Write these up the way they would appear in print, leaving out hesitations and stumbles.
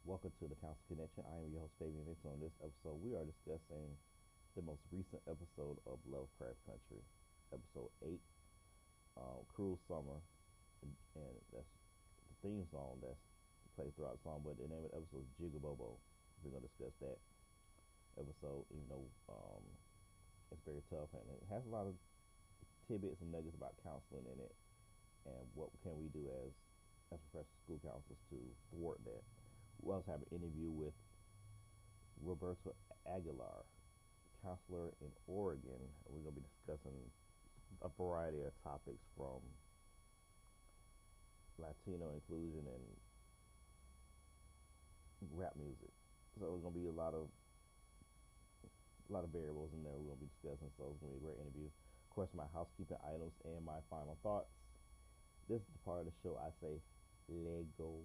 Welcome to the Council Connection. I am your host, Fabian Vincent. On this episode, we are discussing the most recent episode of Lovecraft Country, episode 8, Cruel Summer, and that's the theme song that's played throughout the song, but the name of the episode is Jigabobo. We're going to discuss that episode, even though it's very tough, and it has a lot of tidbits and nuggets about counseling in it, and what can we do as professional school counselors to thwart that. We also have an interview with Roberto Aguilar, counselor in Oregon. We're going to be discussing a variety of topics from Latino inclusion and rap music. So it's going to be a lot of variables in there we're going to be discussing. So it's going to be a great interview. Of course, my housekeeping items and my final thoughts. This is the part of the show I say, Lego.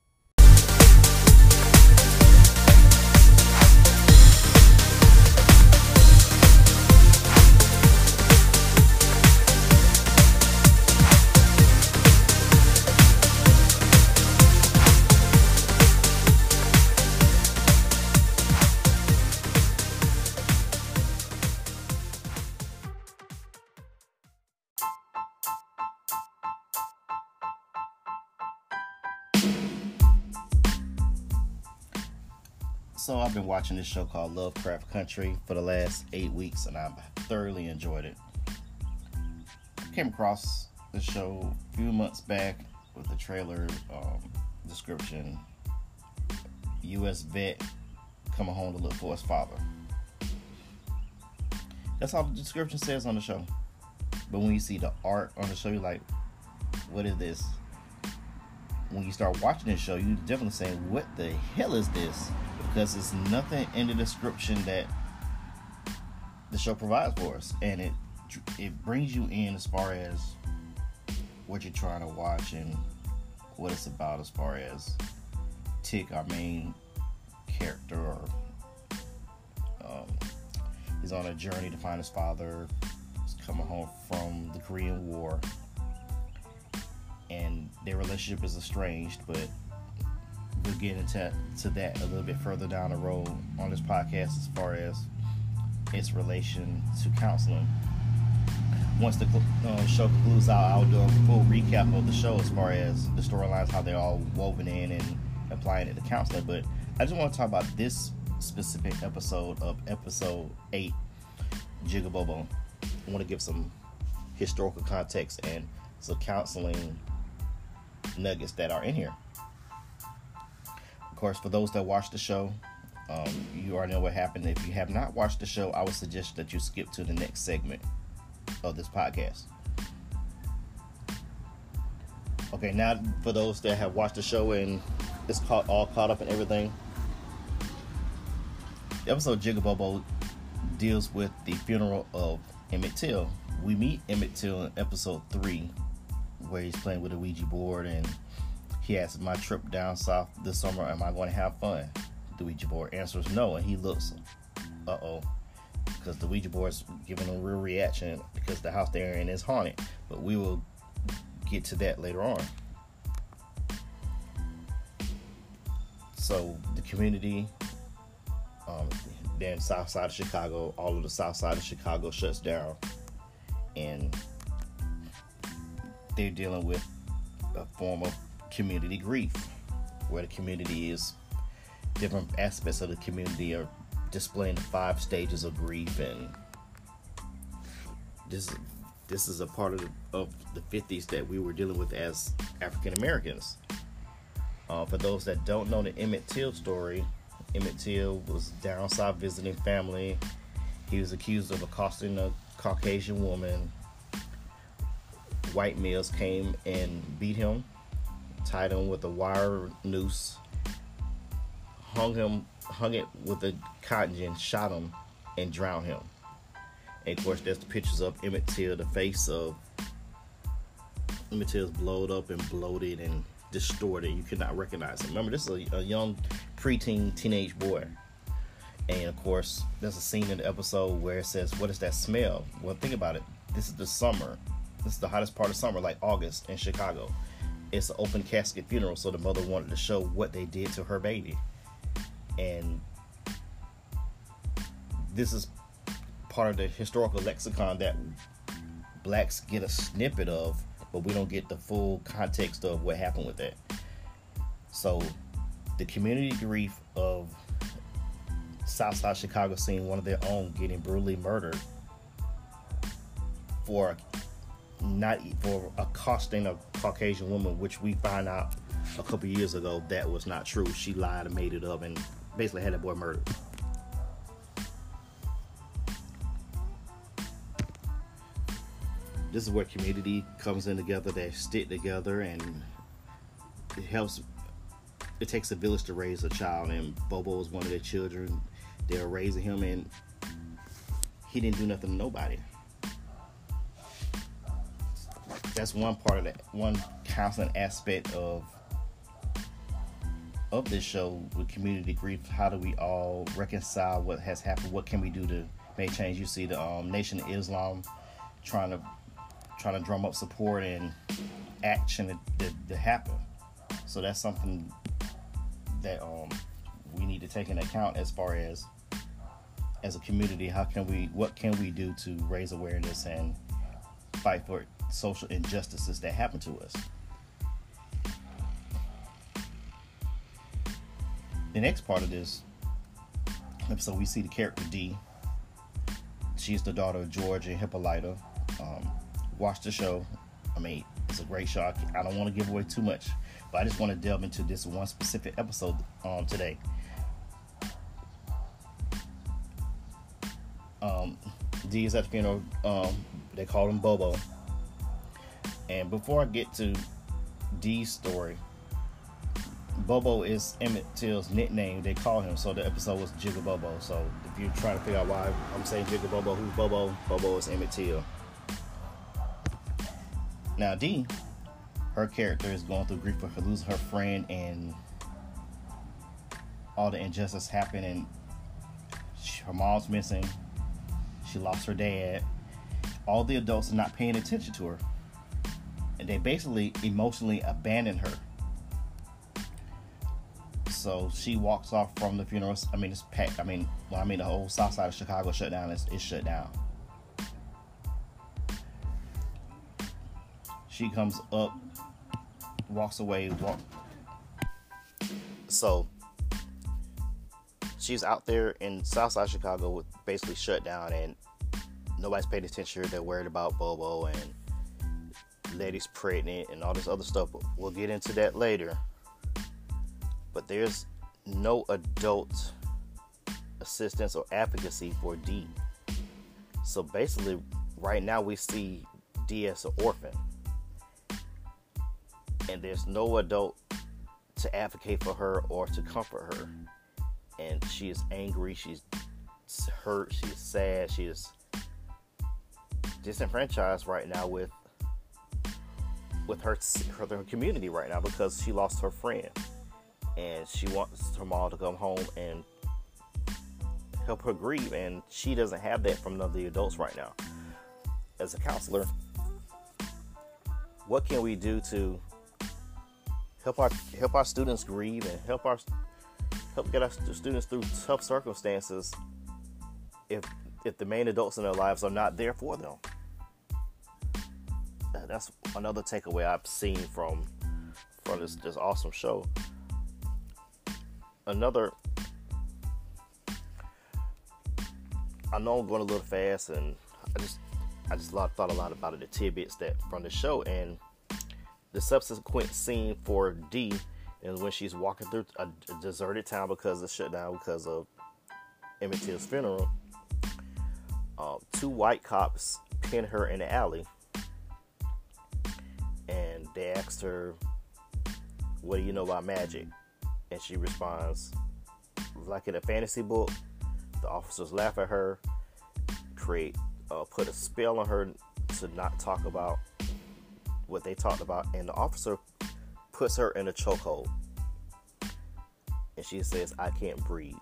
So I've been watching this show called Lovecraft Country for the last 8 weeks, and I've thoroughly enjoyed it. I came across the show a few months back with the trailer description, U.S. vet coming home to look for his father. That's all the description says on the show. But when you see the art on the show, you're like, what is this? When you start watching this show, you're definitely saying, what the hell is this? Because there's nothing in the description that the show provides for us, and it brings you in as far as what you're trying to watch and what it's about, as far as Tick, our main character, or he's on a journey to find his father. He's coming home from the Korean War, and their relationship is estranged, but we'll get into that a little bit further down the road on this podcast as far as its relation to counseling. Once the show concludes out, I'll do a full recap of the show as far as the storylines, how they're all woven in and applying it to counseling. But I just want to talk about this specific episode of episode 8, Jigabobo. I want to give some historical context and some counseling nuggets that are in here. Of course, for those that watch the show, you already know what happened. If you have not watched the show, I would suggest that you skip to the next segment of this podcast. Okay, now for those that have watched the show and it's all caught up and everything, the episode Jigabobo deals with the funeral of Emmett Till. We meet Emmett Till in episode 3, where he's playing with a Ouija board, and he asks, my trip down south this summer, am I going to have fun? The Ouija board answers no, and he looks, because the Ouija board's giving him a real reaction because the house they're in is haunted. But we will get to that later on. So the community, then south side of Chicago, all of the south side of Chicago shuts down, and they're dealing with a form of community grief, where the community is, different aspects of the community are displaying the 5 stages of grief, and this is a part of the 50s that we were dealing with as African Americans. For those that don't know the Emmett Till story, Emmett Till was down south visiting family. He was accused of accosting a Caucasian woman. White males came and beat him, tied him with a wire noose, hung it with a cotton gin, shot him, and drowned him. And of course, there's the pictures of Emmett Till. The face of Emmett Till is blowed up and bloated and distorted. You cannot recognize him. Remember, this is a young preteen teenage boy. And of course, there's a scene in the episode where it says, what is that smell? Well, think about it. This is the summer. This is the hottest part of summer, like August in Chicago. It's an open casket funeral, so the mother wanted to show what they did to her baby. And this is part of the historical lexicon that blacks get a snippet of, but we don't get the full context of what happened with that. So the community grief of Southside Chicago seeing one of their own getting brutally murdered for accosting a Caucasian woman, which we found out a couple years ago that was not true. She lied and made it up and basically had that boy murdered. This is where community comes in together. They stick together, and it helps. It takes a village to raise a child, and Bobo is one of their children. They're raising him, and he didn't do nothing to nobody. That's one part of that, one constant aspect of this show with community grief. How do we all reconcile what has happened? What can we do to make change? You see the Nation of Islam trying to drum up support and action to happen. So that's something that we need to take into account as far as a community. What can we do to raise awareness and fight for social injustices that happen to us? The next part of this episode, we see the character Dee. She's the daughter of George and Hippolyta. Watch the show. I mean, it's a great show. I don't want to give away too much, but I just want to delve into this one specific episode today. Dee is at the funeral. They call him Bobo. And before I get to Dee's story, Bobo is Emmett Till's nickname. They call him, so the episode was Jigga Bobo. So if you're trying to figure out why I'm saying Jigga Bobo, who's Bobo? Bobo is Emmett Till. Now Dee, her character is going through grief for her losing her friend and all the injustice happened, and her mom's missing. She lost her dad. All the adults are not paying attention to her, and they basically emotionally abandon her. So she walks off from the funeral. I mean, it's packed. The whole south side of Chicago shut down. It's shut down. She comes up, walks away. So she's out there in Southside Chicago with basically shut down, and nobody's paying attention. They're worried about Bobo and Letty's pregnant and all this other stuff. But we'll get into that later. But there's no adult assistance or advocacy for Dee. So basically, right now we see Dee as an orphan. And there's no adult to advocate for her or to comfort her. And she is angry, she's hurt, she's sad, she is disenfranchised right now with her community right now because she lost her friend. And she wants her mom to come home and help her grieve. And she doesn't have that from none of the adults right now. As a counselor, what can we do to help our students grieve and help get our students through tough circumstances if the main adults in their lives are not there for them? That's another takeaway I've seen from this awesome show. I know I'm going a little fast, and I just thought a lot about the tidbits that from the show, and the subsequent scene for Dee is when she's walking through a deserted town because it's shut down because of Emmett Till's funeral. 2 white cops pin her in the alley, and they asked her, "What do you know about magic?" And she responds, like in a fantasy book. The officers laugh at her, put a spell on her to not talk about what they talked about, and the officer puts her in a chokehold. And she says, "I can't breathe."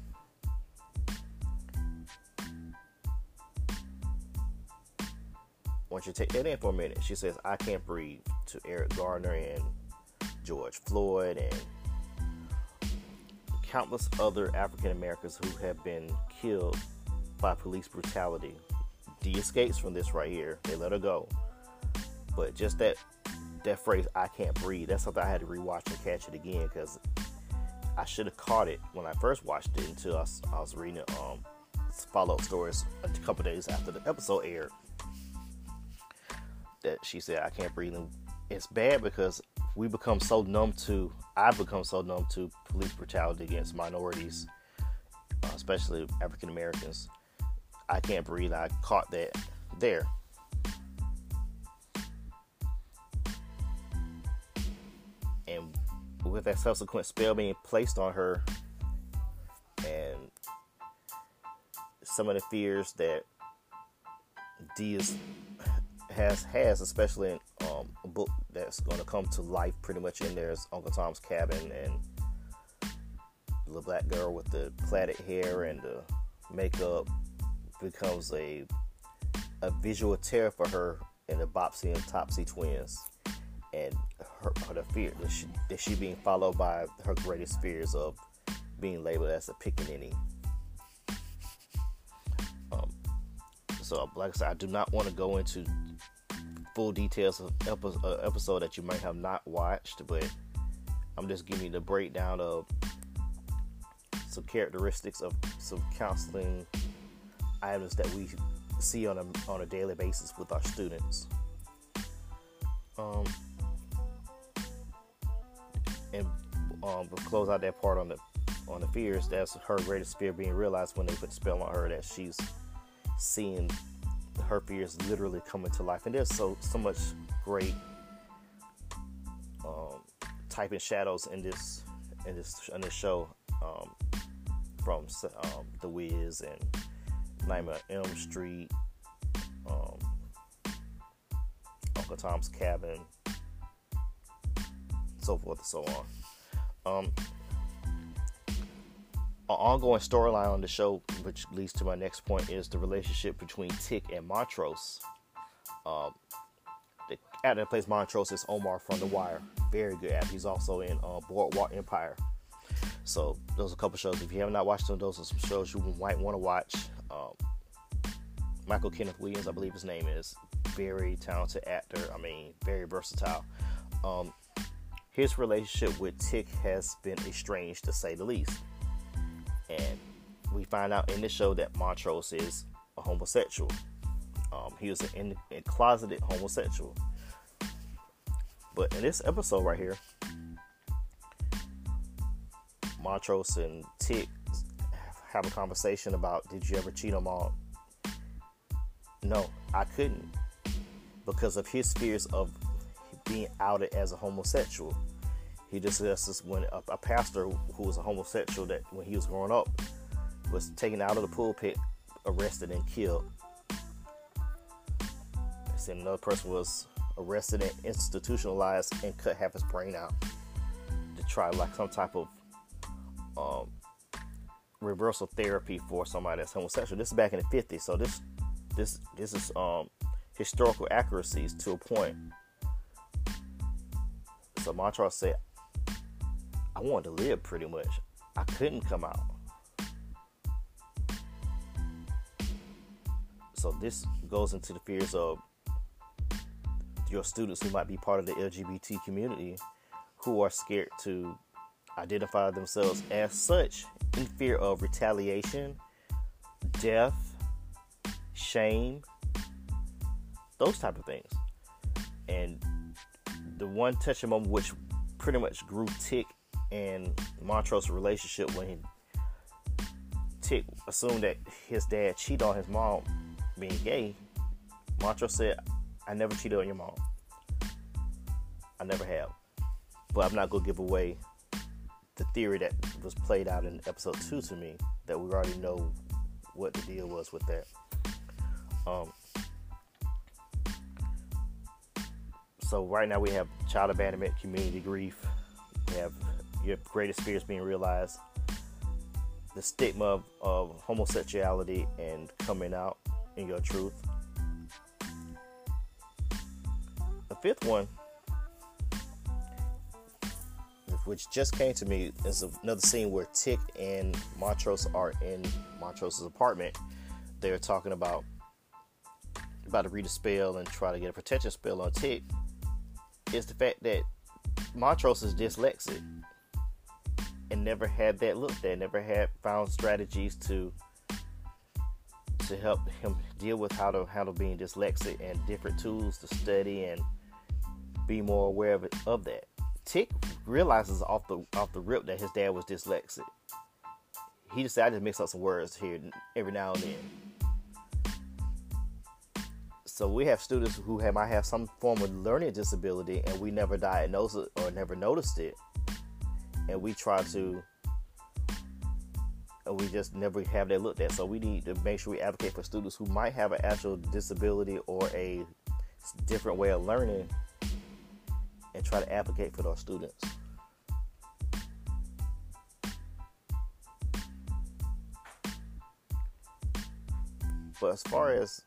Once you take that in for a minute, she says, "I can't breathe" to Eric Gardner and George Floyd and countless other African Americans who have been killed by police brutality. Dee escapes from this right here. They let her go. But just that phrase, "I can't breathe," that's something I had to rewatch and catch it again, because I should have caught it when I first watched it until I was reading follow-up stories a couple days after the episode aired. That she said, "I can't breathe." And it's bad because I've become so numb to police brutality against minorities, especially African Americans. I can't breathe. I caught that there. And with that subsequent spell being placed on her, and some of the fears that Dee has, especially in a book that's going to come to life pretty much in there, is Uncle Tom's Cabin, and the little black girl with the plaited hair and the makeup becomes a visual terror for her and the Bopsy and Topsy twins, and the fear that she being followed by her greatest fears of being labeled as a pickaninny. So, like I said, I do not want to go into full details of episode that you might have not watched, but I'm just giving you the breakdown of some characteristics of some counseling items that we see on a daily basis with our students. And to close out that part on the fears, that's her greatest fear being realized when they put the spell on her, that she's seeing her fears literally coming to life. And there's so much great typing shadows in this show, from The Wiz and Nightmare on Elm Street, Uncle Tom's Cabin, so forth and so on. An ongoing storyline on the show, which leads to my next point, is the relationship between Tick and Montrose. The actor that plays Montrose is Omar from The Wire. Very good actor. He's also in Boardwalk Empire. So those are a couple shows. If you have not watched them, those are some shows you might want to watch. Michael Kenneth Williams, I believe his name is. Very talented actor. I mean, very versatile. His relationship with Tick has been estranged, to say the least. And we find out in the show that Montrose is a homosexual. He was a closeted homosexual. But in this episode right here, Montrose and Tick have a conversation about, did you ever cheat on Mom? No, I couldn't, because of his fears of being outed as a homosexual. He discusses when a pastor who was a homosexual, that when he was growing up, was taken out of the pulpit, arrested, and killed. And another person was arrested and institutionalized and cut half his brain out to try like some type of reversal therapy for somebody that's homosexual. This is back in the 50s, so this is historical accuracies to a point. So Montrose said, I wanted to live pretty much. I couldn't come out. So this goes into the fears of your students who might be part of the LGBT community, who are scared to identify themselves as such, in fear of retaliation, death, shame, those type of things. And the one touching moment which pretty much grew Tick and Montrose's relationship, when Tick assumed that his dad cheated on his mom being gay, Montrose said, I never cheated on your mom. I never have. But I'm not going to give away the theory that was played out in episode 2 to me, that we already know what the deal was with that. So right now we have child abandonment, community grief. We have your greatest fears being realized, the stigma of homosexuality and coming out in your truth. The fifth one, the which just came to me, is another scene where Tick and Montrose are in Montrose's apartment. They're talking about to read a spell and try to get a protection spell on Tick. Is the fact that Montrose is dyslexic and never had that looked at, never had found strategies to help him deal with how to handle being dyslexic, and different tools to study and be more aware of that. Tick realizes off the rip that his dad was dyslexic. He decided to mix up some words here every now and then. So we have students who might have some form of learning disability, and we never diagnosed it or never noticed it, and we just never have that looked at. So we need to make sure we advocate for students who might have an actual disability or a different way of learning, and try to advocate for those students. But as far as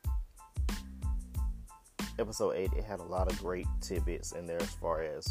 episode 8, it had a lot of great tidbits in there as far as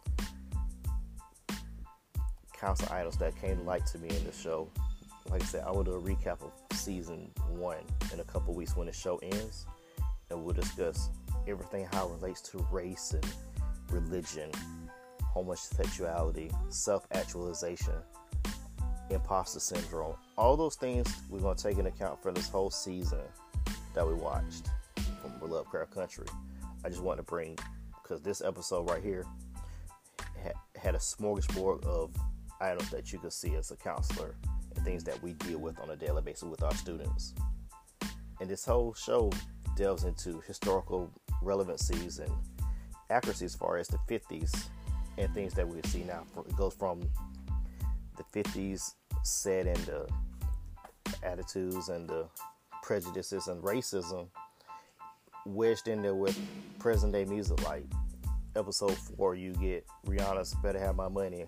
council items that came to light to me in the show. Like I said, I will do a recap of season 1 in a couple weeks when the show ends, and we'll discuss everything how it relates to race and religion, homosexuality, self-actualization, imposter syndrome. All those things we're going to take into account for this whole season that we watched from Lovecraft Country. I just wanted to bring, because this episode right here had a smorgasbord of items that you could see as a counselor and things that we deal with on a daily basis with our students. And this whole show delves into historical relevancies and accuracy as far as the 50s and things that we see now. It goes from the 50s set in the attitudes and the prejudices and racism wedged in there with present day music. Like episode 4, you get Rihanna's Better Have My Money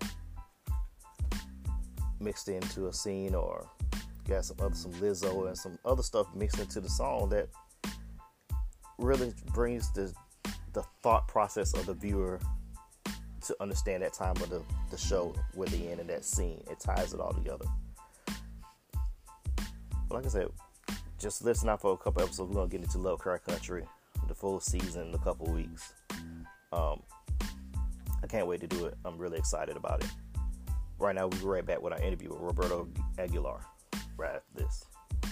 mixed into a scene, or got some Lizzo and some other stuff mixed into the song that really brings the thought process of the viewer to understand that time of the show with the end of that scene. It ties it all together. But like I said, just listen out for a couple episodes. We're going to get into Lovecraft Country, the full season, in a couple weeks. I can't wait to do it. I'm really excited about it. Right now, we'll be right back with our interview with Roberto Aguilar right after this.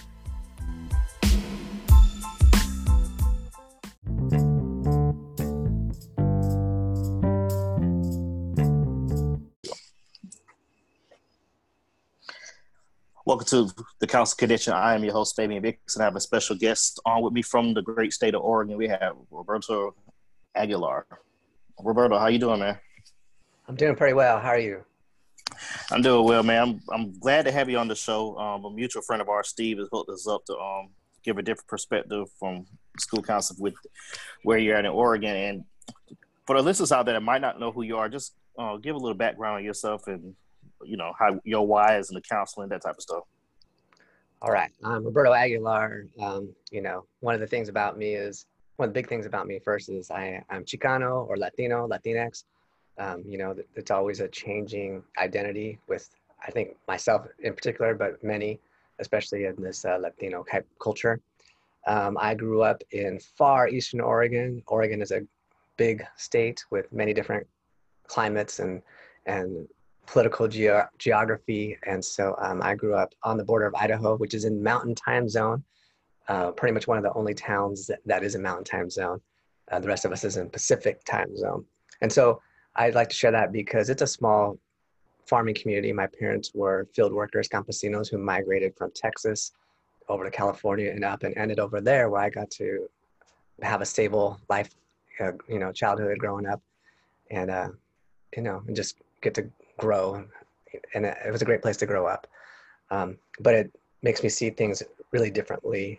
Welcome to the Council Connection. I am your host, Fabian Vicks, and I have a special guest on with me from the great state of Oregon. We have Roberto Aguilar. Roberto, how you doing, man? I'm doing pretty well. How are you? I'm doing well, man. I'm glad to have you on the show. A mutual friend of ours, Steve, has hooked us up to give a different perspective from school council with where you're at in Oregon. And for the listeners out there that might not know who you are, just give a little background on yourself and how your why is in the counseling, that type of stuff. All right. I'm Roberto Aguilar. One of the things about me is, one of the big things about me first is I'm Chicano or Latino, Latinx. It's always a changing identity with, I think, myself in particular, but many, especially in this Latino type culture. I grew up in far eastern Oregon. Oregon is a big state with many different climates and political geography. And so I grew up on the border of Idaho, which is in Mountain Time Zone, pretty much one of the only towns that is in Mountain Time Zone. The rest of us is in Pacific Time Zone. And so I'd like to share that because it's a small farming community. My parents were field workers, campesinos, who migrated from Texas over to California and up and ended over there, where I got to have a stable life, childhood growing up, and and just get to grow. And it was a great place to grow up. But it makes me see things really differently,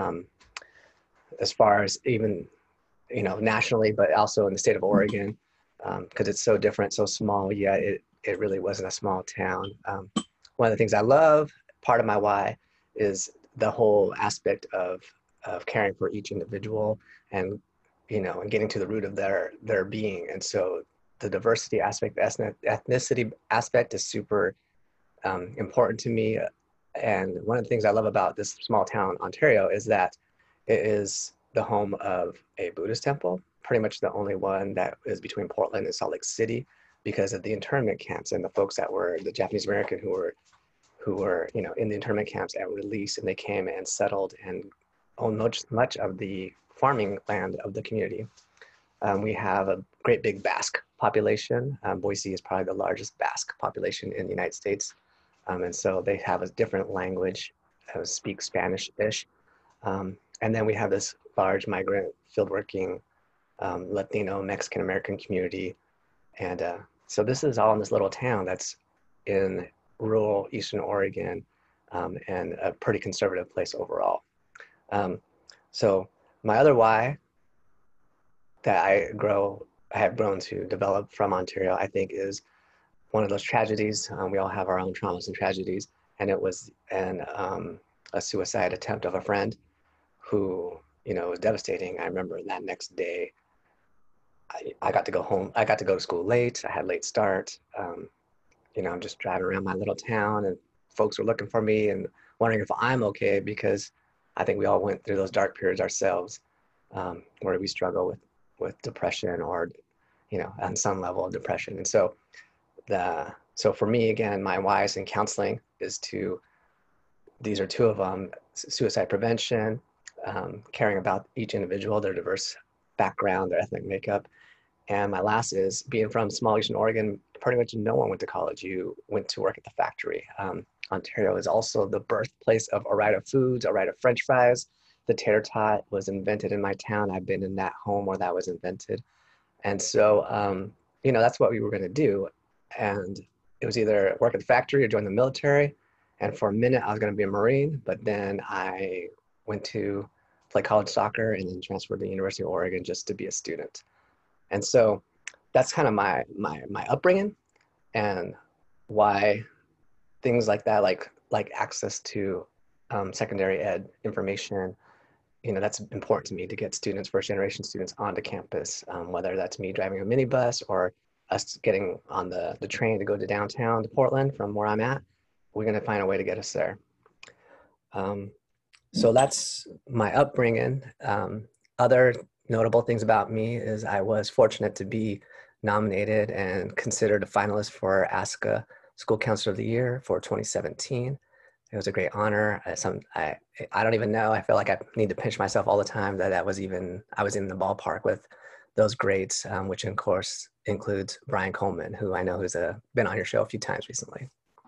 as far as even, nationally, but also in the state of Oregon, because it's so different, so small, yet it really wasn't a small town. One of the things I love, part of my why, is the whole aspect of caring for each individual and, and getting to the root of their being. And so the diversity aspect, the ethnicity aspect is super important to me. And one of the things I love about this small town, Ontario, is that it is the home of a Buddhist temple, pretty much the only one that is between Portland and Salt Lake City, because of the internment camps and the folks that were the Japanese American who were in the internment camps at release, and they came and settled and owned much of the farming land of the community. We have a great big Basque population. Boise is probably the largest Basque population in the United States. And so they have a different language, speak Spanish-ish. And then we have this large migrant field working Latino, Mexican American community. And so this is all in this little town that's in rural Eastern Oregon, and a pretty conservative place overall. So my other why that I have grown to develop from Ontario, I think, is one of those tragedies. We all have our own traumas and tragedies, and it was a suicide attempt of a friend who, was devastating. I remember that next day, I got to go home. I got to go to school late. I had late start. I'm just driving around my little town, and folks were looking for me and wondering if I'm okay, because I think we all went through those dark periods ourselves, where we struggle with depression, or, on some level of depression. And so for me, again, my whys in counseling is these are two of them: suicide prevention, caring about each individual, their diverse background, their ethnic makeup. And my last is, being from small Eastern Oregon, pretty much no one went to college. You went to work at the factory. Ontario is also the birthplace of Ore-Ida Foods, Ore-Ida French fries. The tater tot was invented in my town. I've been in that home where that was invented. And so, that's what we were going to do. And it was either work at the factory or join the military. And for a minute, I was going to be a Marine, but then I went to play college soccer and then transferred to the University of Oregon just to be a student. And so that's kind of my upbringing, and why things like that, like access to secondary ed information, that's important to me, to get students, first generation students, onto campus, whether that's me driving a minibus or us getting on the train to go to downtown to Portland from where I'm at. We're going to find a way to get us there. So that's my upbringing. Other notable things about me is I was fortunate to be nominated and considered a finalist for ASCA School Counselor of the Year for 2017. It was a great honor. I don't even know. I feel like I need to pinch myself all the time that I was in the ballpark with those greats, which of course includes Brian Coleman, who I know who's been on your show a few times recently.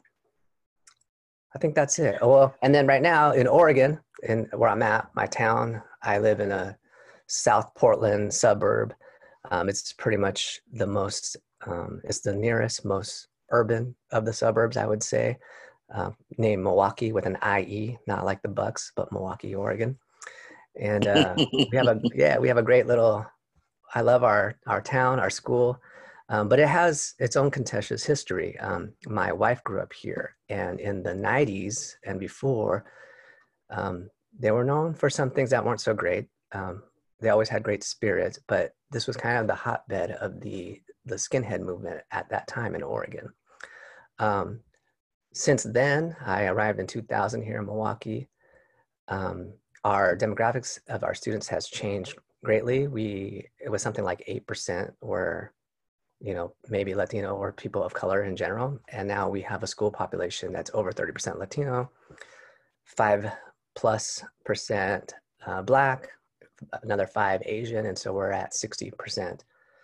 I think that's it. Oh, well, and then right now in Oregon, where I'm at, my town, I live in a South Portland suburb. It's pretty much it's the nearest, most urban of the suburbs, I would say, named Milwaukee with an IE, not like the Bucks, but Milwaukee, Oregon. And we have a great little, I love our town, our school, but it has its own contentious history. My wife grew up here, and in the 90s and before, they were known for some things that weren't so great. They always had great spirit, but this was kind of the hotbed of the skinhead movement at that time in Oregon. Since then, I arrived in 2000 here in Milwaukee. Our demographics of our students has changed greatly. It was something like 8% were, maybe Latino or people of color in general. And now we have a school population that's over 30% Latino, 5+% Black, another 5 Asian, and so we're at 60%,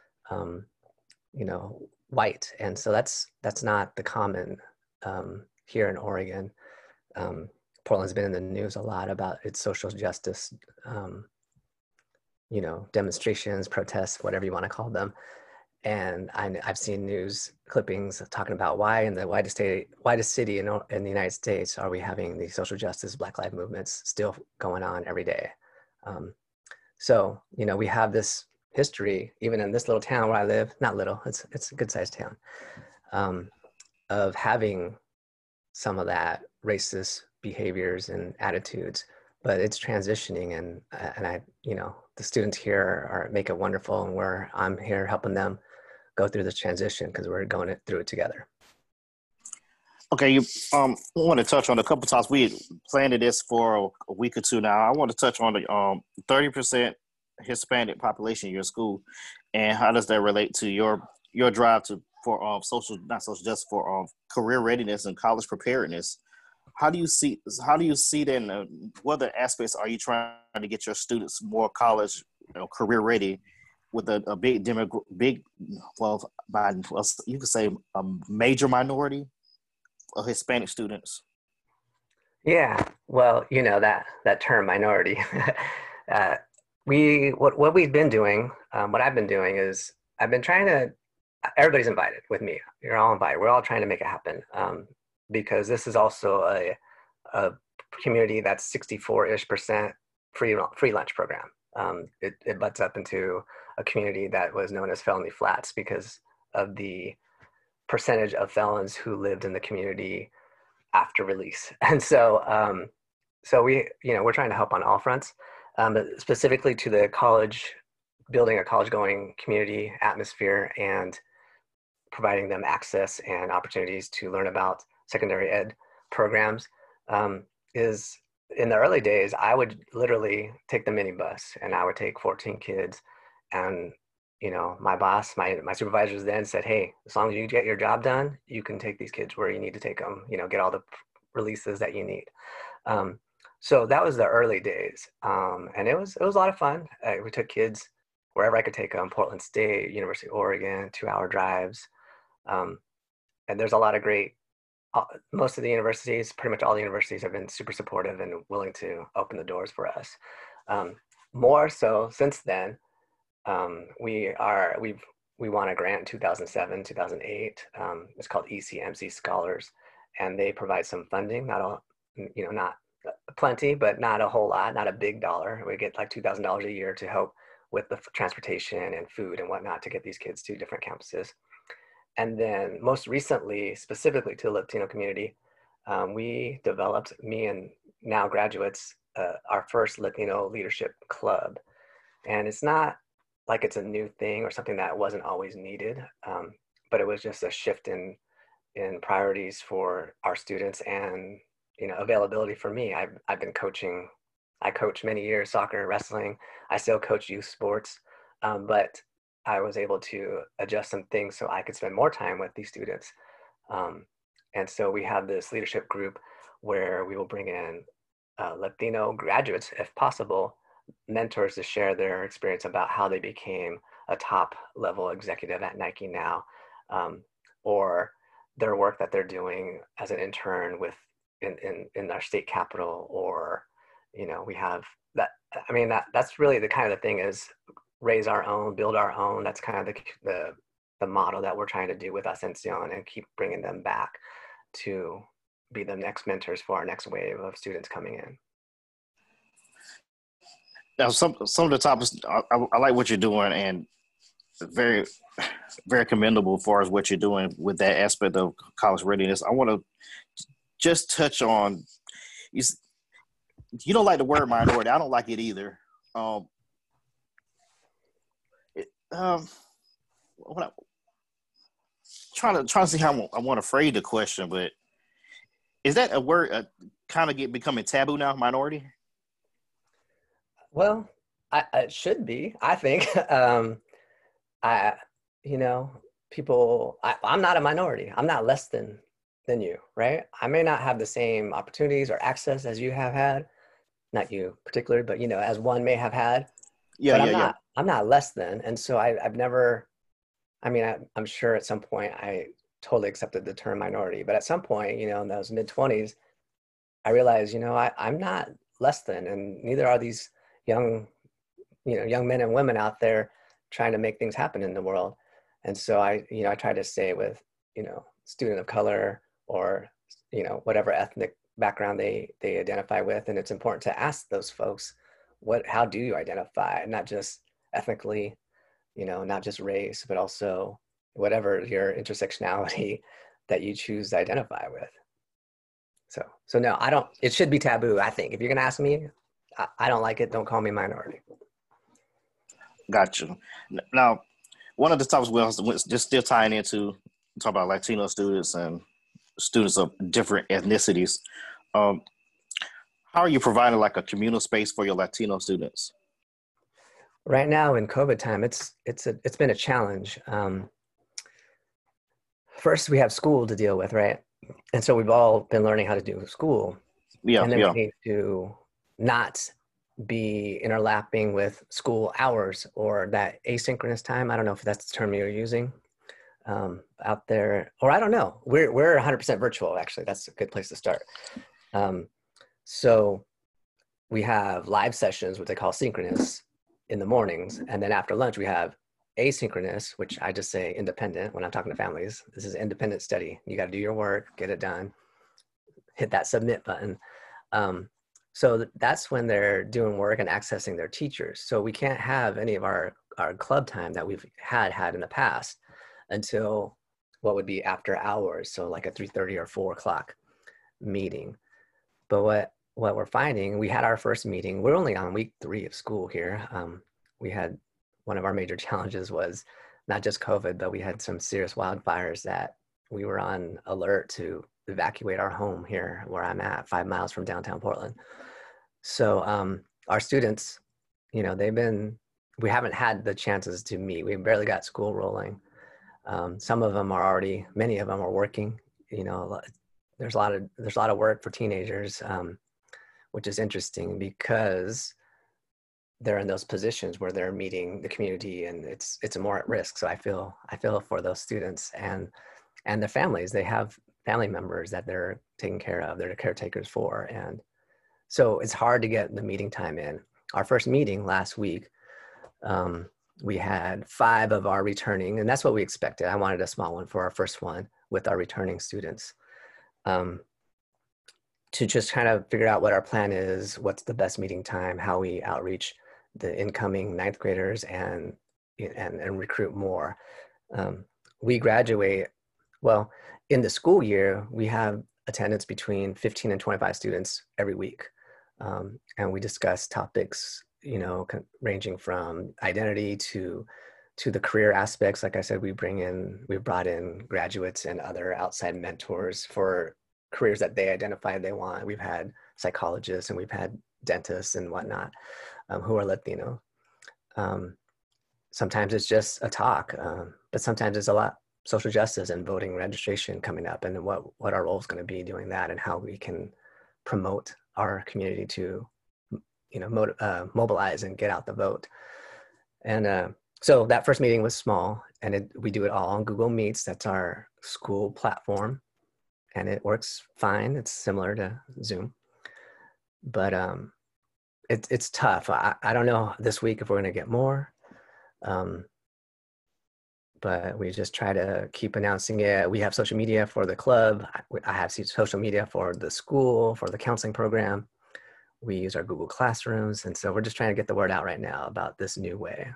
white. And so that's not the common here in Oregon. Portland's been in the news a lot about its social justice, demonstrations, protests, whatever you want to call them. And I've seen news clippings talking about why in the widest city in the United States are we having the social justice, Black Lives movements still going on every day. So, we have this history, even in this little town where I live, not little, it's a good sized town, of having some of that racist behaviors and attitudes, but it's transitioning, and I, the students here make it wonderful, and I'm here helping them go through this transition because we're going through it together. Okay, you want to touch on a couple times. We planned this for a week or two now. I want to touch on the 30% Hispanic population in your school, and how does that relate to your drive for not social justice, for career readiness and college preparedness? How do you see that? And what other aspects are you trying to get your students more college, career ready, with a you could say a major minority of Hispanic students? Yeah, well, that term minority. What we've been doing, what I've been doing is I've been trying to. Everybody's invited with me. You're all invited. We're all trying to make it happen, because this is also a community that's 64-ish% free lunch program. It butts up into a community that was known as Felony Flats because of the percentage of felons who lived in the community after release. And so we're trying to help on all fronts, but specifically to the college, building a college going community atmosphere and providing them access and opportunities to learn about secondary ed programs. Is in the early days, I would literally take the minibus and I would take 14 kids, and my boss, my supervisors then said, hey, as long as you get your job done, you can take these kids where you need to take them, get all the releases that you need. So that was the early days. And it was a lot of fun. We took kids wherever I could take them: Portland State, University of Oregon, 2-hour drives. And there's a lot of great, most of the universities, pretty much all the universities, have been super supportive and willing to open the doors for us. More so since then, we won a grant in 2007, 2008. It's called ECMC Scholars, and they provide some funding, not plenty, but not a whole lot, not a big dollar. We get like $2,000 a year to help with the transportation and food and whatnot to get these kids to different campuses. And then most recently, specifically to the Latino community, we developed, me and now graduates, our first Latino leadership club. And it's not like it's a new thing or something that wasn't always needed, but it was just a shift in priorities for our students and availability for me. I've been coaching. I coached many years, soccer, wrestling. I still coach youth sports, but I was able to adjust some things so I could spend more time with these students. And so we have this leadership group where we will bring in Latino graduates, if possible, mentors, to share their experience about how they became a top level executive at Nike now, or their work that they're doing as an intern in our state capital, or we have that. I mean, that's really the kind of thing is raise our own, build our own. That's kind of the model that we're trying to do with Ascension, and keep bringing them back to be the next mentors for our next wave of students coming in. Now, some of the topics, I like what you're doing, and very, very commendable as far as what you're doing with that aspect of college readiness. I want to just touch on, you don't like the word minority. I don't like it either. Trying to see how I want to phrase the question, but is that a word kind of becoming taboo now, minority? Well, it should be, I think. People, I'm not a minority. I'm not less than you, right? I may not have the same opportunities or access as you have had, not you particularly, but as one may have had. Yeah, I'm not less than. And so I've never, I'm sure at some point I totally accepted the term minority, but at some point, in those mid-20s, I realized, I'm not less than, and neither are these young men and women out there trying to make things happen in the world. And so I try to stay with, student of color, or, whatever ethnic background they identify with. And it's important to ask those folks, how do you identify? Not just ethnically, not just race, but also whatever your intersectionality that you choose to identify with. So no, it should be taboo, I think. If you're going to ask me, I don't like it. Don't call me minority. Gotcha. Now, one of the topics was just still tying into talk about Latino students and students of different ethnicities. Um, how are you providing like a communal space for your Latino students? Right now in COVID time, it's been a challenge. First, we have school to deal with, right? And so we've all been learning how to do school. Yeah, And then yeah. we need to not be interlapping with school hours or that asynchronous time. I don't know if that's the term you're using out there, or I don't know. We're 100% virtual, actually. That's a good place to start. So we have live sessions, what they call synchronous, in the mornings. And then after lunch, we have asynchronous, which I just say independent when I'm talking to families. This is independent study. You got to do your work, get it done, hit that submit button. So that's when they're doing work and accessing their teachers. So we can't have any of our club time that we've had in the past until what would be after hours. So like a 3:30 or 4 o'clock meeting. But what we're finding, we had our first meeting. We're only on week 3 of school here. We had one of our major challenges was not just COVID, but we had some serious wildfires that we were on alert to evacuate our home here where I'm at, 5 miles from downtown Portland. So our students, you know, we haven't had the chances to meet. We barely got school rolling. Some of them many of them are working. You know, there's a lot of work for teenagers, which is interesting because they're in those positions where they're meeting the community and it's more at risk. So I feel for those students and their families. They have family members that they're taking care of, they're the caretakers for. And so it's hard to get the meeting time in. Our first meeting last week, we had 5 of our returning, and that's what we expected. I wanted a small one for our first one with our returning students, to just kind of figure out what our plan is, what's the best meeting time, how we outreach the incoming 9th graders and recruit more. We graduate, well, in the school year, we have attendance between 15 and 25 students every week. And we discuss topics, you know, ranging from identity to the career aspects. Like I said, we brought in graduates and other outside mentors for careers that they identify they want. We've had psychologists and we've had dentists and whatnot who are Latino. Sometimes it's just a talk, but sometimes it's a lot social justice and voting registration coming up and what our role is going to be doing that and how we can promote our community to, you know, mobilize and get out the vote. And so that first meeting was small and we do it all on Google Meets. That's our school platform and it works fine. It's similar to Zoom, but it's tough. I don't know this week if we're going to get more. But we just try to keep announcing it. We have social media for the club. I have social media for the school, for the counseling program. We use our Google Classrooms. And so we're just trying to get the word out right now about this new way.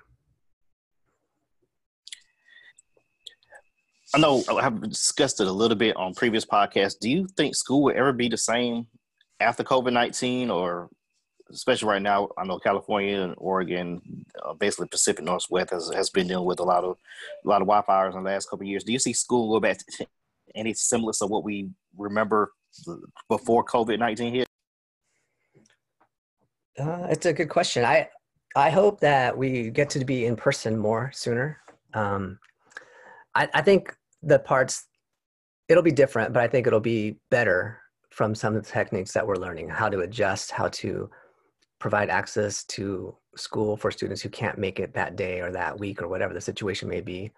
I know I have discussed it a little bit on previous podcasts. Do you think school will ever be the same after COVID-19, or especially right now? I know California and Oregon, basically Pacific Northwest has been dealing with a lot of wildfires in the last couple of years. Do you see school go back to any semblance of what we remember before COVID-19 hit? It's a good question. I hope that we get to be in person more sooner. I think it'll be different, but I think it'll be better from some of the techniques that we're learning, how to adjust, how to provide access to school for students who can't make it that day or that week or whatever the situation may be.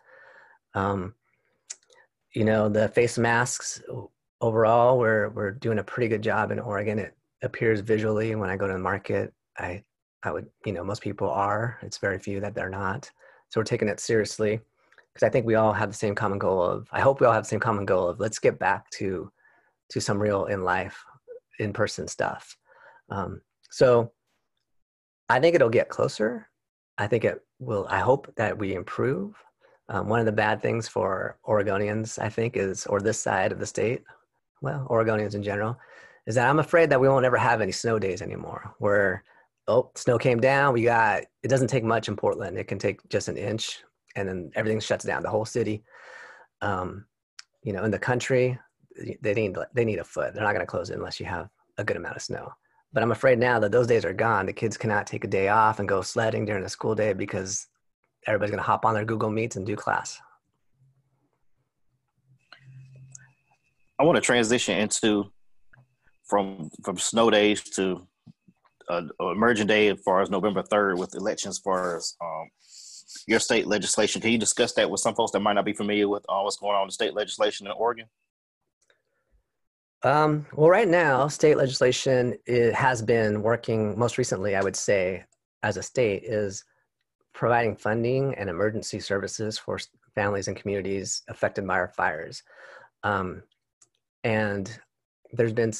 You know, the face masks overall, we're doing a pretty good job in Oregon. It appears visually when I go to the market. I would, you know, most people are. It's very few that they're not. So we're taking it seriously because I think we all have the same common goal I hope we all have the same common goal of let's get back to some real in-person stuff. So I think it'll get closer. I think it will. I hope that we improve. One of the bad things for Oregonians, I think, or this side of the state, well, Oregonians in general, is that I'm afraid that we won't ever have any snow days anymore where, snow came down. It doesn't take much in Portland. It can take just an inch and then everything shuts down, the whole city. You know, in the country, they need a foot. They're not going to close it unless you have a good amount of snow. But I'm afraid now that those days are gone. The kids cannot take a day off and go sledding during the school day because everybody's going to hop on their Google Meets and do class. I want to transition into from snow days to emerging day as far as November 3rd with elections as far as your state legislation. Can you discuss that with some folks that might not be familiar with what's going on in the state legislation in Oregon? Well, right now, state legislation has been working most recently, I would say, as a state, is providing funding and emergency services for families and communities affected by our fires. And there's been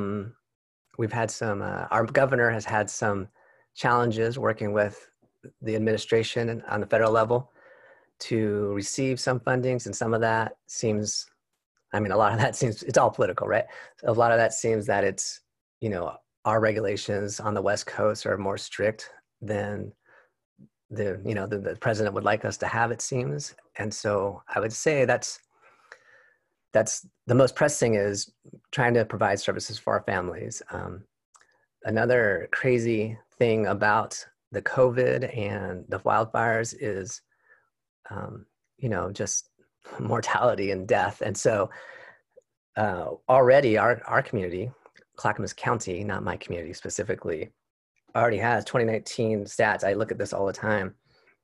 our governor has had some challenges working with the administration on the federal level to receive some fundings, and some of that seems, I mean, a lot of that seems, it's all political, right? So a lot of that seems that it's, you know, our regulations on the West Coast are more strict than the president would like us to have, it seems. And so I would say that's the most pressing, is trying to provide services for our families. Another crazy thing about the COVID and the wildfires is, just mortality and death. And so already our community, Clackamas County, not my community specifically, already has 2019 stats. I look at this all the time.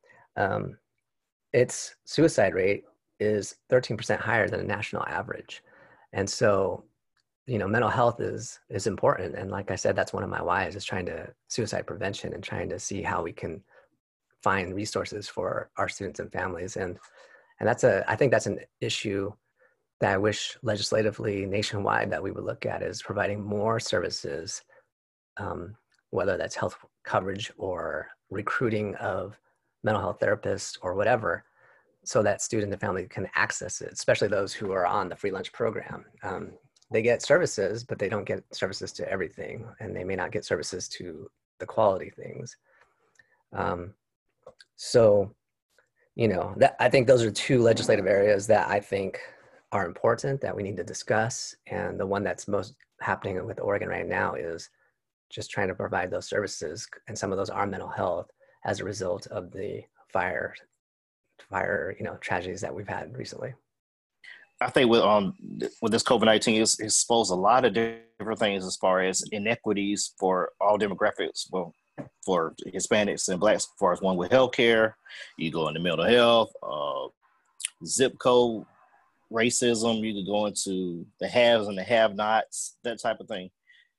Its suicide rate is 13% higher than a national average. And so, mental health is important. And like I said, that's one of my whys, is trying to suicide prevention and trying to see how we can find resources for our students and families. And I think that's an issue that I wish legislatively nationwide that we would look at, is providing more services, whether that's health coverage or recruiting of mental health therapists or whatever, so that student and family can access it, especially those who are on the free lunch program. They get services, but they don't get services to everything, and they may not get services to the quality things. I think those are two legislative areas that I think are important that we need to discuss. And the one that's most happening with Oregon right now is just trying to provide those services, and some of those are mental health as a result of the fire tragedies that we've had recently. I think with this COVID-19, it's exposed a lot of different things as far as inequities for all demographics. Well, for Hispanics and Blacks, as far as one with healthcare, you go into mental health, zip code racism. You could go into the haves and the have-nots, that type of thing.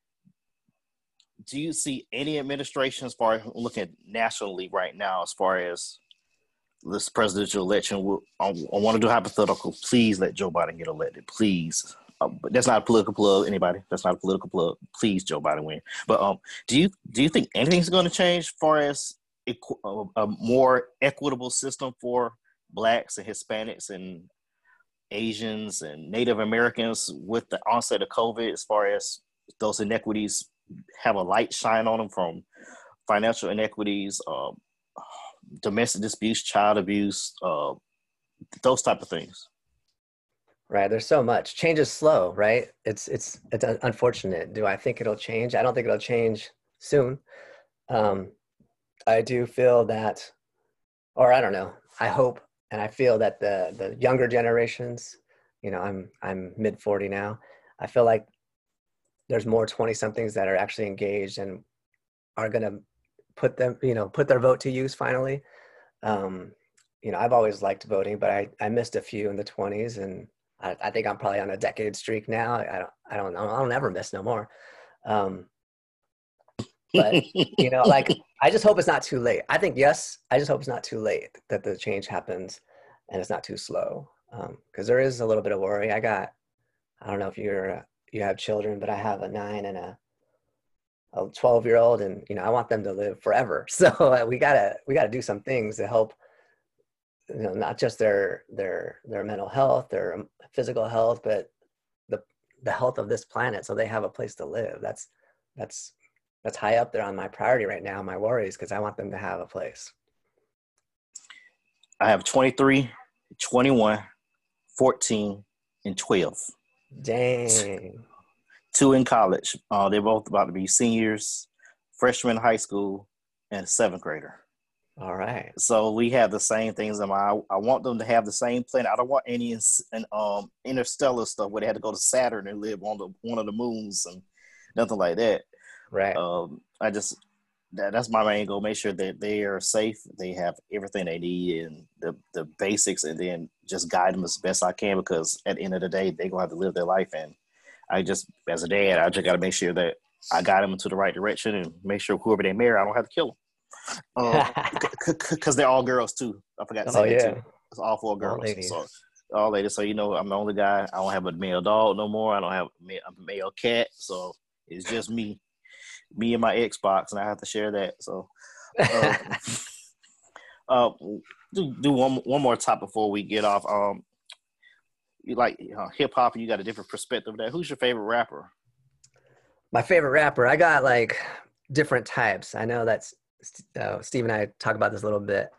Do you see any administration, as far as looking nationally right now, as far as this presidential election? I want to do hypothetical. Please let Joe Biden get elected, please. But that's not a political plug, anybody. That's not a political plug. Please, Joe Biden win. But do you think anything's going to change as far as a more equitable system for Blacks and Hispanics and Asians and Native Americans with the onset of COVID, as far as those inequities have a light shine on them, from financial inequities, domestic disputes, child abuse, those type of things? Right. There's so much. Change is slow, right? It's unfortunate. Do I think it'll change? I don't think it'll change soon. I do feel that, or I don't know, I hope and I feel that the younger generations, I'm mid 40 now. I feel like there's more 20 somethings that are actually engaged and are going to put their vote to use finally. I've always liked voting, but I missed a few in the 20s, and I think I'm probably on a decade streak now. I don't know. I'll never miss no more. But I just hope it's not too late. I think, yes, I just hope it's not too late, that the change happens and it's not too slow. Because there is a little bit of worry. I don't know if you have children, but I have a 9 and a 12-year-old, and I want them to live forever. So we gotta do some things to help, not just their mental health, their physical health, but the health of this planet, so they have a place to live. That's high up there on my priority right now, my worries, because I want them to have a place. I have 23, 21, 14, and 12. Dang. 2 in college. They're both about to be seniors, freshmen in high school, and a 7th grader. All right. So we have the same things in mind. I want them to have the same planet. I don't want any interstellar stuff where they had to go to Saturn and live on one of the moons and nothing like that. Right. That's my main goal. Make sure that they are safe. They have everything they need and the basics, and then just guide them as best I can, because at the end of the day, they're going to have to live their life. And as a dad, I just got to make sure that I guide them into the right direction and make sure whoever they marry, I don't have to kill them. Because they're all girls too. I forgot to say that too. It's all 4 girls. All ladies. All ladies. So, I'm the only guy. I don't have a male dog no more. I don't have a male cat. So it's just me and my Xbox, and I have to share that. So do one more topic before we get off. You like hip hop, and you got a different perspective of that. Who's your favorite rapper? My favorite rapper, I got like different types. I know that's Steve and I talk about this a little bit.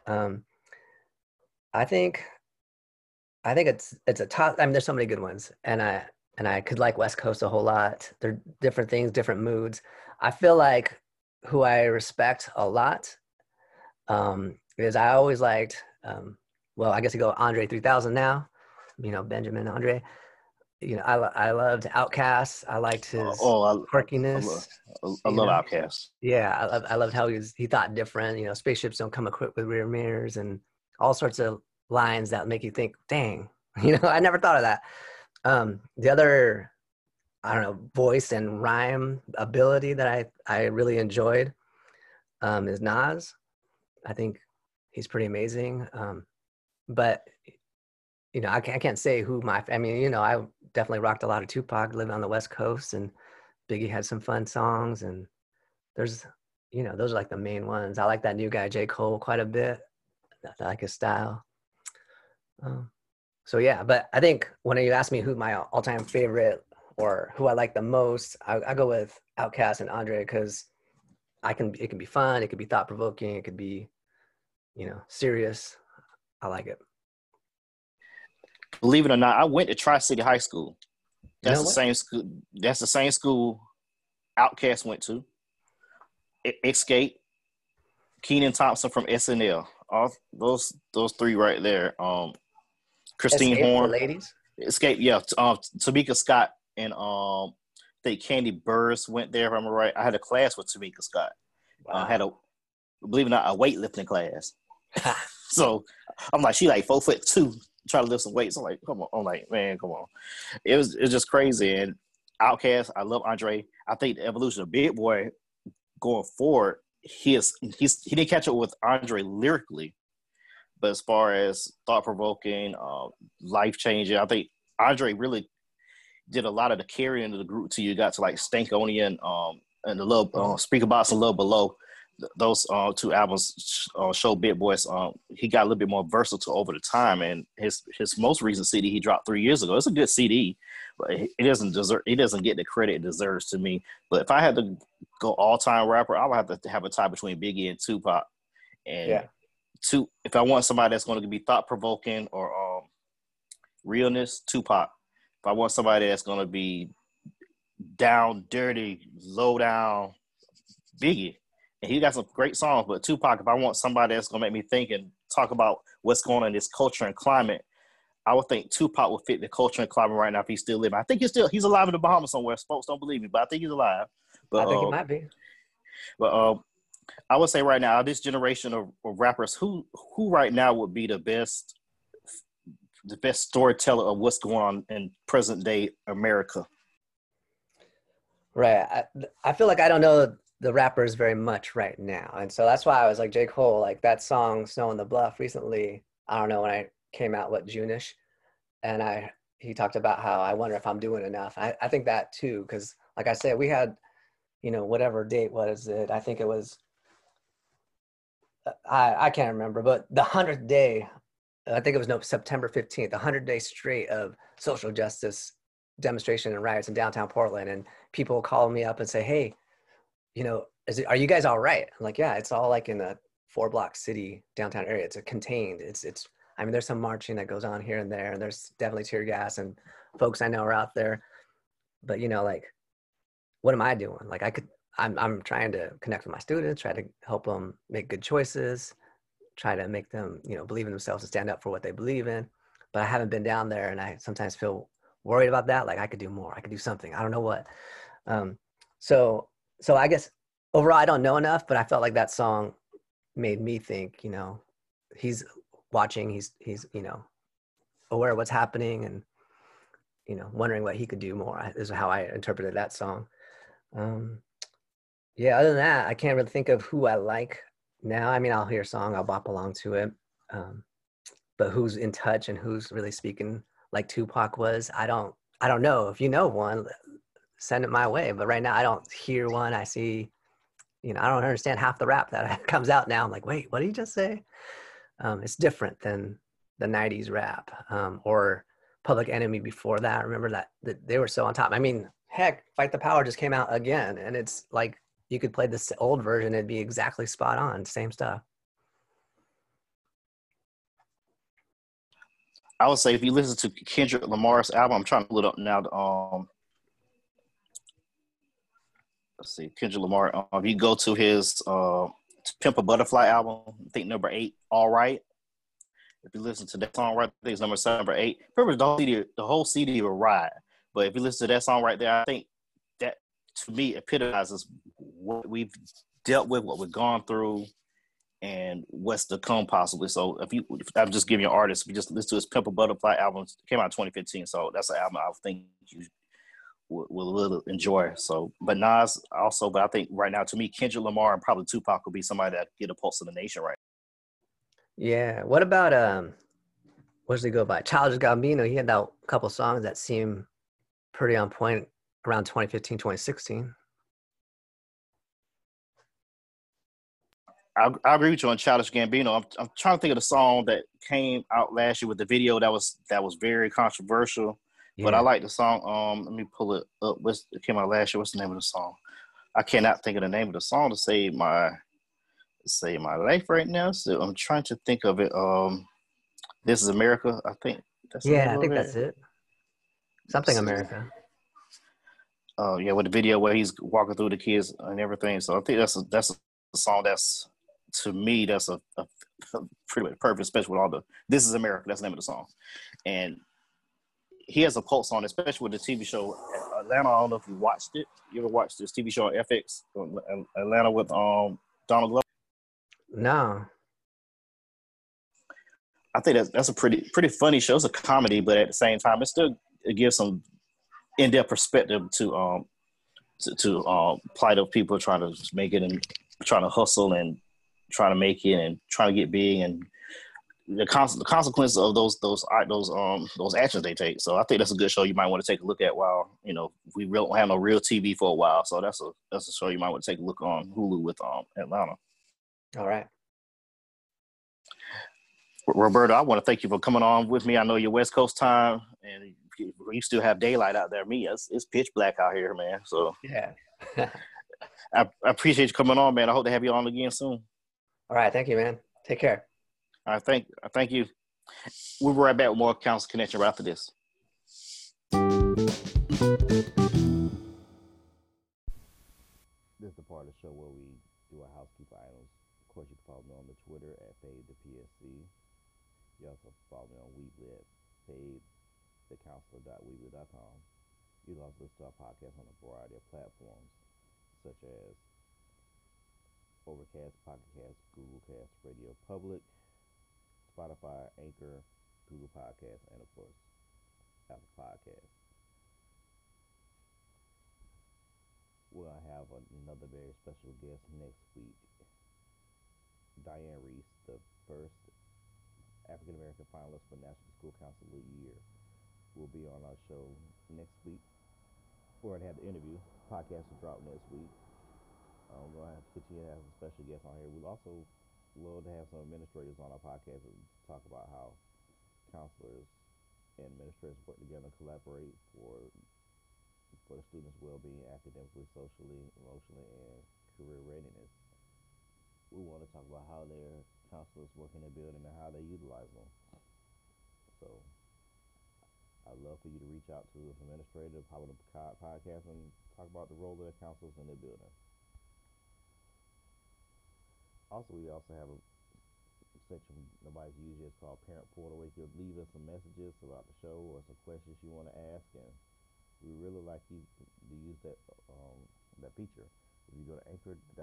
I think it's a top. I mean, there's so many good ones, and I could like West Coast a whole lot. They're different things, different moods. I feel like who I respect a lot is I always liked. Well, I guess you go Andre 3000 now. Benjamin Andre. I loved Outkast. I liked his quirkiness. I love Outkast. Yeah, I loved how he thought different. Spaceships don't come equipped with rear mirrors and all sorts of lines that make you think, dang, I never thought of that. The other, I don't know, voice and rhyme ability that I really enjoyed is Nas. I think he's pretty amazing. But I can't say who I definitely rocked a lot of Tupac, living on the West Coast, and Biggie had some fun songs, and there's, those are like the main ones. I like that new guy, J. Cole, quite a bit. I like his style. So yeah, but I think when you ask me who my all-time favorite or who I like the most, I go with Outkast and Andre, because it can be fun, it could be thought-provoking, it could be, serious. I like it. Believe it or not, I went to Tri-City High School. That's the same school. That's the same school Outkast went to. Escape, Kenan Thompson from SNL. All those 3 right there. Christine Escape, Horn. the ladies. Escape, yeah. Tamika Scott and I think Candy Burris went there. If I'm right, I had a class with Tamika Scott. Wow. I had believe it or not, a weightlifting class. So I'm like, she like 4'2", trying to lift some weights. I'm like, come on. I'm like, man, come on. It was just crazy. And Outkast, I love Andre. I think the evolution of Big Boy going forward, he didn't catch up with Andre lyrically, but as far as thought provoking, life changing, I think Andre really did a lot of the carrying of the group till you got to like Stankonia and the Love Speaker Box and Love Below. Those 2 albums show Big Boy's. He got a little bit more versatile over the time, and his most recent CD he dropped 3 years ago. It's a good CD, but it doesn't get the credit it deserves to me. But if I had to go all-time rapper, I would have to have a tie between Biggie and Tupac. And if I want somebody that's going to be thought-provoking or realness, Tupac. If I want somebody that's going to be down, dirty, low down, Biggie. And he got some great songs, but Tupac, if I want somebody that's going to make me think and talk about what's going on in this culture and climate, I would think Tupac would fit the culture and climate right now if he's still living. I think he's alive in the Bahamas somewhere. Folks don't believe me, but I think he's alive. But, I think he might be. But I would say right now, this generation of rappers, who right now would be the best storyteller of what's going on in present day America? Right. I feel like I don't know the rappers very much right now. And so that's why I was like, J. Cole, like that song, Snow on the Bluff recently, I don't know when I came out, June-ish. And he talked about how I wonder if I'm doing enough. I think that too, because like I said, we had, whatever date was it? I think it was, I can't remember, but the 100th day, I think it was September 15th, 100 days straight of social justice demonstration and riots in downtown Portland. And people call me up and say, hey, are you guys all right? I'm like, yeah, it's all like in a 4-block city downtown area. It's a contained. I mean, there's some marching that goes on here and there, and there's definitely tear gas, and folks I know are out there. But like, what am I doing? Like, I'm trying to connect with my students, try to help them make good choices, try to make them, believe in themselves and stand up for what they believe in. But I haven't been down there, and I sometimes feel worried about that. Like, I could do more. I could do something. I don't know what. So I guess overall, I don't know enough, but I felt like that song made me think, he's watching, he's aware of what's happening, and wondering what he could do more. Is how I interpreted that song. Yeah, other than that, I can't really think of who I like now. I mean, I'll hear a song, I'll bop along to it, but who's in touch and who's really speaking like Tupac was, I don't know. If you know one, send it my way. But right now, I don't hear one. I see, I don't understand half the rap that comes out now. I'm like, wait, what did he just say? It's different than the 90s rap, or Public Enemy before that. Remember that they were so on top. I mean, heck, Fight the Power just came out again, and it's like you could play this old version, it'd be exactly spot on, same stuff. I would say if you listen to Kendrick Lamar's album, I'm trying to look up now. Let's see, Kendrick Lamar. If you go to his Pimp a Butterfly album, I think number 8, All Right. If you listen to that song right there, it's number 8. Pretty much the whole CD will ride. But if you listen to that song right there, I think that, to me, epitomizes what we've dealt with, what we've gone through, and what's to come possibly. So if I'm just giving you an artist, if you just listen to his Pimp a Butterfly album, it came out in 2015. So that's an album I think you will really enjoy. So, but Nas also, but I think right now, to me, Kendrick Lamar and probably Tupac will be somebody that get a pulse of the nation right now. Yeah. What about what does he go by? Childish Gambino. He had that couple songs that seem pretty on point around 2015, 2016. I agree with you on Childish Gambino. I'm trying to think of the song that came out last year with the video that was very controversial. Yeah. But I like the song. Let me pull it up. It came out last year. What's the name of the song? I cannot think of the name of the song to save my life right now. So I'm trying to think of it. This Is America. I think that's the name I think of that's it. Something America. Yeah, with the video where he's walking through the kids and everything. So I think that's a song that's, to me, that's a pretty much perfect, especially with all the This Is America. That's the name of the song. And he has a pulse on it, especially with the TV show Atlanta. I don't know if you watched it. You ever watched this TV show on FX, Atlanta, with Donald Glover? No. I think that's a pretty funny show. It's a comedy, but at the same time, it gives some in-depth perspective to plight of people trying to make it and trying to hustle and trying to make it and trying to get big, and the consequences of those actions they take. So I think that's a good show you might want to take a look at while we don't have no real TV for a while. So that's a show you might want to take a look on Hulu with Atlanta. All right. Roberto, I want to thank you for coming on with me. I know you're West Coast time, and you still have daylight out there. Me, it's pitch black out here, man. So yeah. I appreciate you coming on, man. I hope to have you on again soon. All right. Thank you, man. Take care. All right. Thank you. We'll be right back with more Council Connection right after this. This is the part of the show where we do our housekeeping items. Of course, you can follow me on the Twitter at FadeThePSC. You also follow me on Weebly at FadeTheCounselor.weebly.com. You can also listen to our podcast on a variety of platforms, such as Overcast, Pocket Cast, Google Cast, Radio Public, Spotify, Anchor, Google Podcasts, and of course, Apple Podcasts. We'll have another very special guest next week. Diane Reese, the first African American finalist for National School Council of the Year, will be on our show next week. We already had the interview. Podcast will drop next week. We'll have to continue to have some special guests on here. We'll also love to have some administrators on our podcast and talk about how counselors and administrators work together and collaborate for the students' well-being, academically, socially, emotionally, and career readiness. we want to talk about how their counselors work in their building and how they utilize them. So I'd love for you to reach out to the administrator of Power the Podcast and talk about the role of their counselors in their building. Also, we also have a section nobody's used yet. It's called Parent Portal, where you can leave us some messages about the show or some questions you want to ask, and we really like you to use that feature. If you go to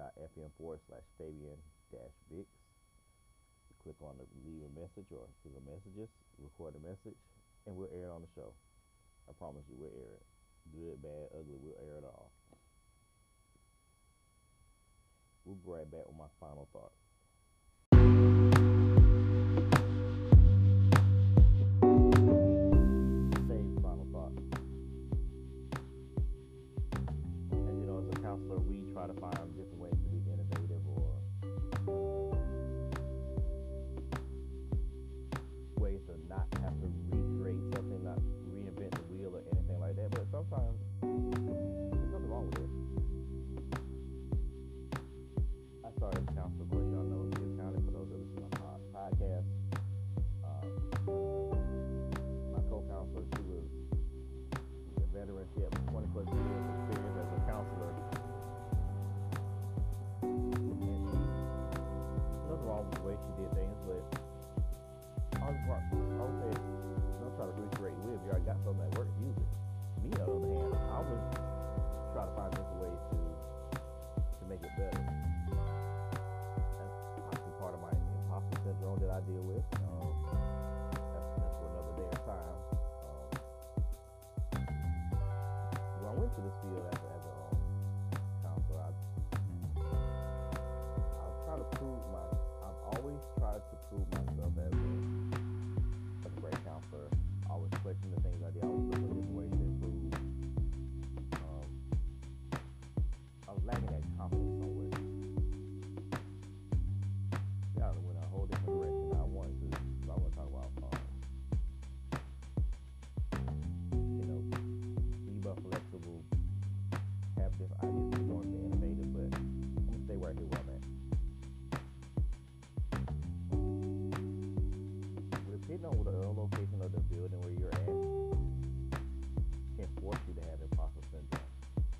anchor.fm/Fabian-Bix, click on the leave a message or click on messages, record a message, and we'll air it on the show. I promise you, we'll air it. Good, bad, ugly, we'll air it all. We'll be right back with my final thought. Same final thought. And you know, as a counselor, we try to find different ways to be innovative or ways to not have to recreate something, not reinvent the wheel or anything like that. But sometimes there's nothing wrong with it. I started as a counselor, of course, y'all know in Bibb County, for those that listen to my podcast. My co-counselor, she was a veteran. She had 20 plus years of experience as a counselor. And nothing wrong with the way she did things, but I would say, don't try to recreate the wheel. If you already got something that works, use it. Me, on the other hand, I would try to find different ways to make it better. Part of my imposter syndrome that I deal with. That's for another day or time. When I went to this field as a counselor, I've always tried to prove myself as a great counselor. I always question the things I did. I always look for different ways to improve. I was lacking that confidence somewhere. I went a whole different direction. I want to talk about, be more flexible, have different ideas, be more innovative, but I'm going to stay right here where I'm at. Depending on the location of the building where you're at, can force you to have imposter syndrome.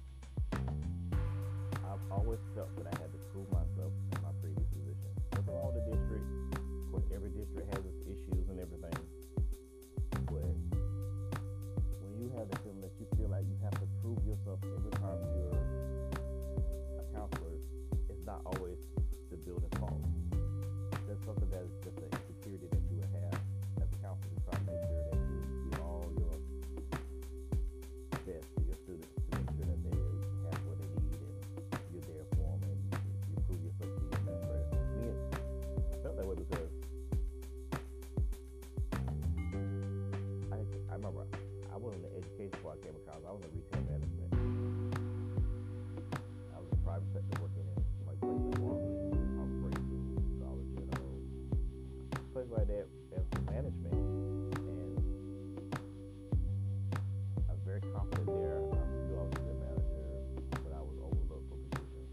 I've always felt that I had to prove myself in my previous position. Nothing wrong with the district. Of course, every district has its issues and everything. But when you have the feeling that you feel like you have to prove yourself every time you're a counselor, it's not always the building's fault. There's something that is just an insecurity that you would have as a counselor to try to make sure that you give all your best to your students to make sure that they have what they need and you're there for them and you prove yourself to be the best person. Me, I felt that way because I remember I wasn't in the education before I came to college. I was in retail management. I was in the private sector working in like places like Walgreens, Dollar General, places like that as management. And I was very confident there. I knew I was a good manager, but I was overlooked for positions.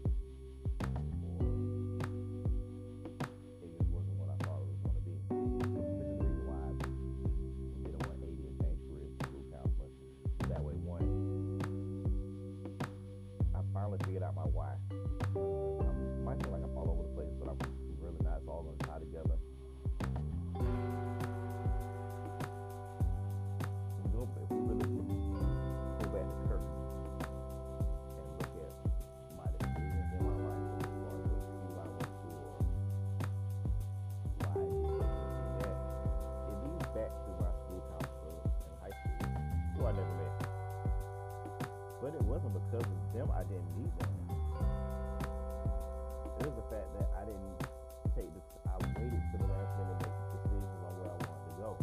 It just wasn't what I thought it was going to be. Which is the reason why I did a 180 and changed careers to school counseling. That way, one, I finally figured out my why. I might feel like I'm all over the place, but I'm really not. It's all going to tie together. If we really go back to Kirk and look at my decisions in my life as far as what school I went to or why I did that, it leads back to my school counselor in high school, who I never met. But it wasn't because of them I didn't need them. It was the fact that I didn't take this. I waited to the last minute to make decisions on where I wanted to go.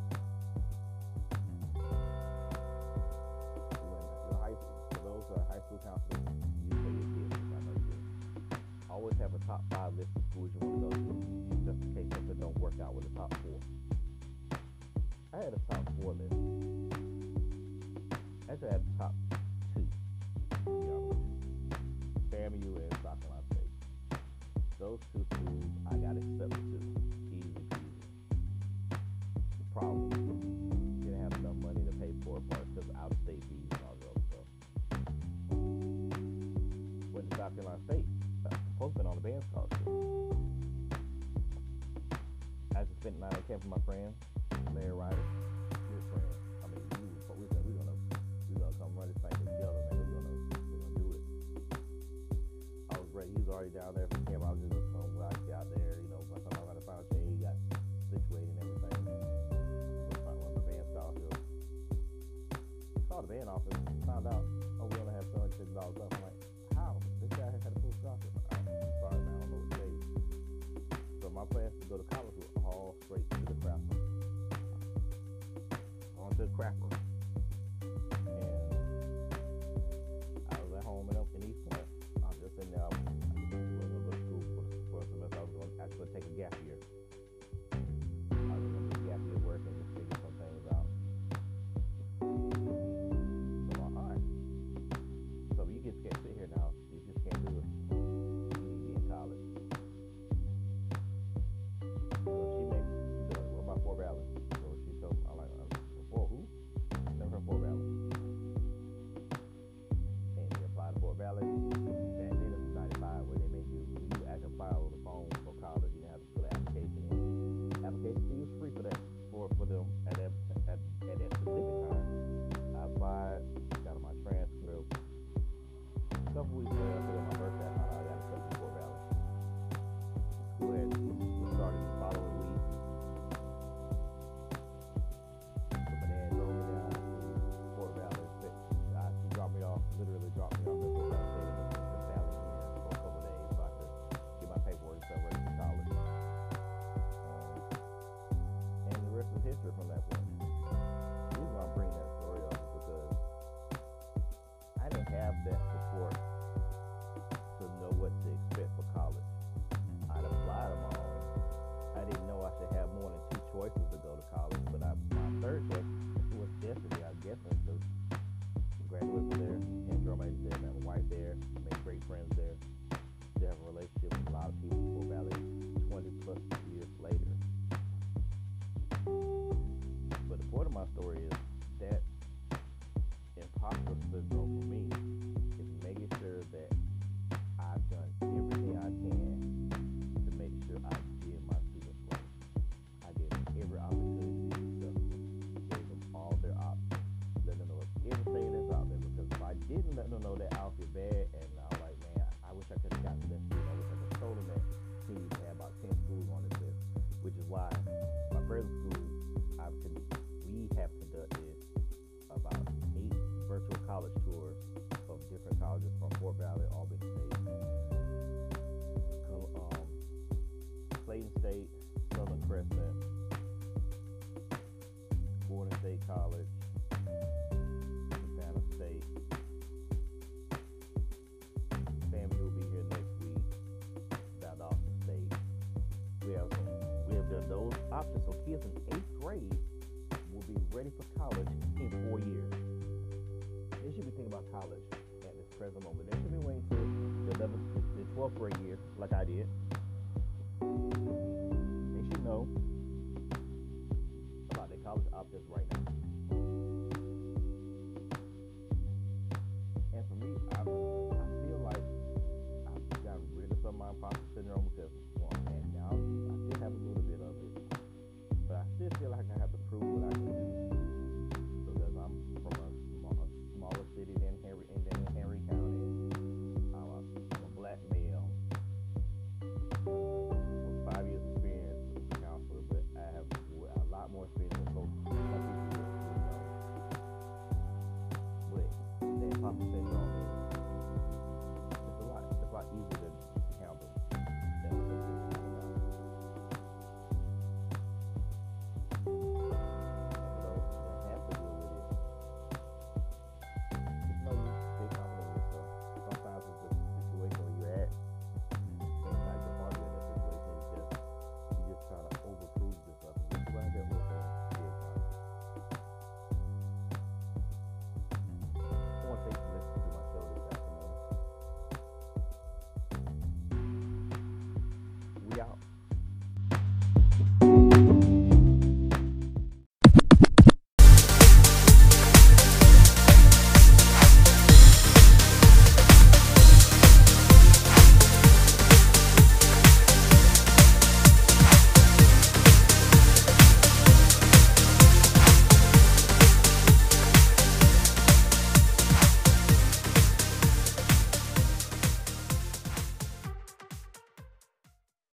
For those who are high school counselors, you tell your kids, I know you always have a top 5 list of schools you want to go to, just in case something don't work out with the top 4. I had a top 4 list. Actually, I had a top 2, to be honest with you. FAMU and South Carolina State. Those those two schools I got accepted to. Easy peasy. The problem, didn't have enough money to pay for it because of out of state fees and all that other stuff. Went to South Carolina State. Supposed to be on the band scholarship. I just spent the night on campus with my friend, Larry Ryder. Good friend. I mean, we said we're gonna come run this thing together, man. We're gonna do it. I was ready. He was already down there for camp. I was just gonna when I got there, by the time I got to find out he got situated and everything. Was trying to run the band scholarship. Called the band office, found out, we only have $250 left. I'm like, how? This guy has had a full scholarship. I'm sorry, man. I don't know what to say. So my plans to go to college were all straight to the crapper. On to the crapper. And I was at home in East Point. I was just in there. I was going to go to school for a semester. I was going to actually take a gap year. I was going to take a gap year work and just figure some things out. So I'm like, all right. So you just can't sit here now. You just can't do it. You need to be in college. So she said, what about Fort Valley? So she told me, I'm like, Fort who? Never heard of Fort Valley. And we applied to Fort Valley. Back then it was 95 where they made you actually apply over the phone for college. You didn't have to put an application in. Application fee was free for that for them at that specific time. I applied, got my transcript. A couple weeks later, I think on my birthday, I found out I got accepted to Fort Valley. School started the following week. So my dad drove me down to Fort Valley. She dropped me off, literally dropped me off at Fort Valley State in the Valley for a couple of days so I could get my paperwork and stuff ready for college. And the rest is history from that point. The reason why I'm bringing that story up is because I didn't have that support to know what to expect for college. I'd applied on my own. I didn't know I should have more than two choices to go to college, but my third choice was Destiny, I'm guessing, because I graduated from there, and drama major there, met my wife there, made great friends there. Still have a relationship with a lot of people in Fort Valley 20 plus years later. But the point of my story is that imposter syndrome for me is making sure that I've done everything I can to make sure I give my students right. I gave them every opportunity to be successful. Gave them all their options. Let them know everything that's out there, because if I didn't let them know that, I'll feel bad, and I'm like, man, I wish I could have gotten to that school. I wish I could have told them that team had about 10 schools on this list, which is why my present school, we have conducted about 8 virtual college tours of different colleges from Fort Valley, Albany State, Clayton State, Southern Crescent, Gordon State College, Savannah State. FAMU will be here next week. Valdosta State. We have done those options, so kids in 8th grade will be ready for college in 4 years. They should be thinking about college at this present moment. They should be waiting till the 11th, the 12th grade year, like I did. They should know about their college options right now. And for me, I feel like I've gotten rid of some of my imposter syndrome because, well, and now I still have a little bit of it, but I still feel like I have to prove what I can